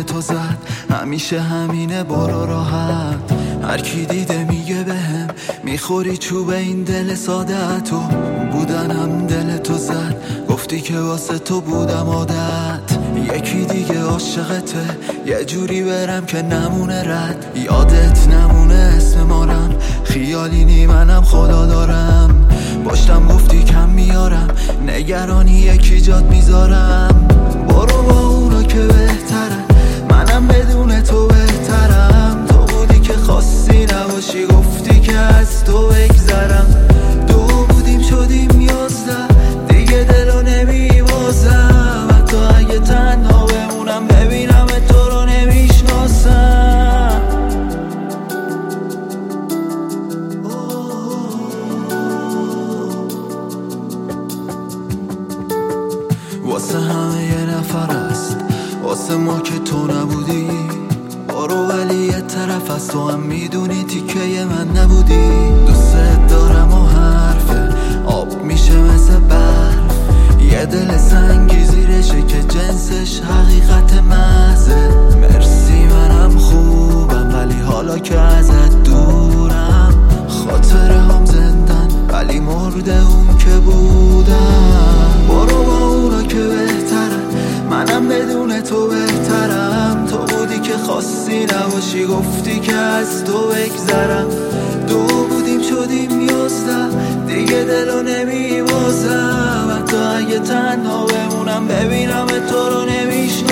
تو زد، همیشه همینه برو راحت. هر کی دیده میگه بهم میخوری چوب این دل ساده تو. بودنم دل تو زد، گفتی که واسه تو بودم عادت. یکی دیگه عاشقته، یه جوری برم که نمونه رد. یادت نمونه اسم مارم، خیالی نی منم خدا دارم. پشتم گفتی کم میارم، نگرانی یکی جات میذارم. برو با اونا که بهتره، منم بدون تو بهترم. تو بودی که خواستی نباشی، گفتی که از تو بگذرم. دو بودیم شدیم 11، دیگه دلو نمیبازم. حتی اگه تنها بمونم ببینم تو رو نمیشناسم. واسه همه یه نفر است، واسه ما که تو نبودی. برو ولی یه طرف از تو هم میدونی تیکه من نبودی. دوست دارم و حرفه آب میشه مثل برف. یه دل سنگی زیرشه که جنسش حقیقت محضه. مرسی منم خوبم ولی حالا که ازت دورم. خاطره هم زندن ولی مرده اون که بودم. برو با اونا که بهتره، منم بدون تو بهترم. تو بودی که خواستی نباشی، گفتی که از تو بگذرم. دو بودیم شدیم 11، دیگه دلو نمیبازم. حتی اگه تنها بمونم ببینم تو رو نمیشناسم.